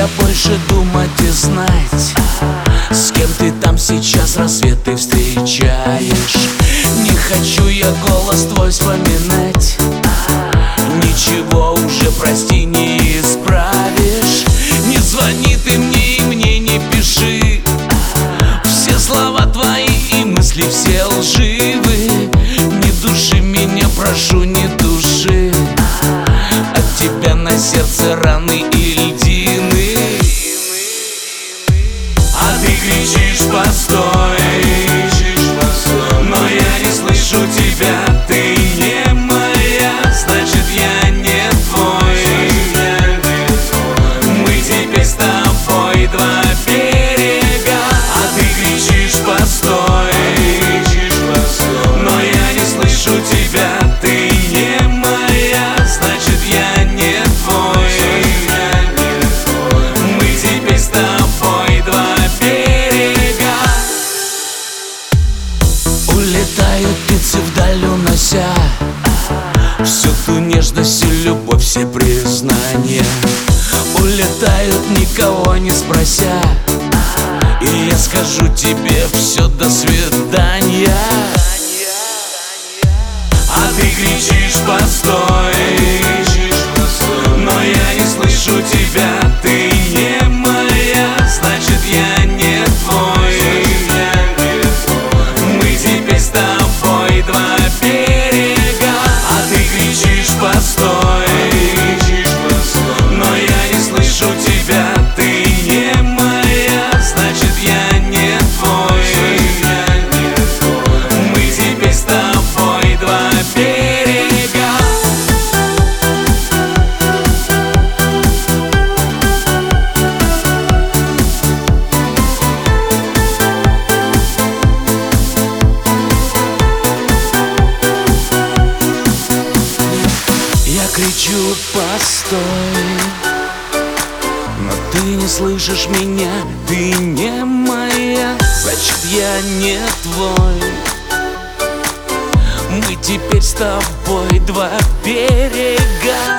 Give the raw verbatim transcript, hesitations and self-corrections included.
я больше думать и знать, с кем ты там сейчас рассветы встречаешь. Не хочу я голос твой вспоминать, ничего уже, прости, не исправишь. Не звони ты мне и мне не пиши, все слова твои и мысли все лживы. Не души меня, прошу, не души, от тебя на сердце раны и льдины. А ты кричишь: постой, но я не слышу тебя. Ты не моя, значит я не твой. Мы теперь с тобой два берега. А ты кричишь: постой, но я не слышу тебя. Ты не моя, значит я не твой. Мы теперь с тобой два берега. Улетают птицы вдаль, унося всю ту нежность и любовь, все признания. Улетают, никого не спрося, и я скажу тебе все, до свидания. А ты кричишь: постой, но я не слышу тебя. Ты не моя, значит я не твой. Мы теперь с тобой два берега. А ты кричишь: постой, но я не слышу тебя. Ты не моя, значит я не твой. Мы теперь с тобой два берега. Я кричу: постой, но ты не слышишь меня. Ты не моя, значит я не твой. Мы теперь с тобой два берега.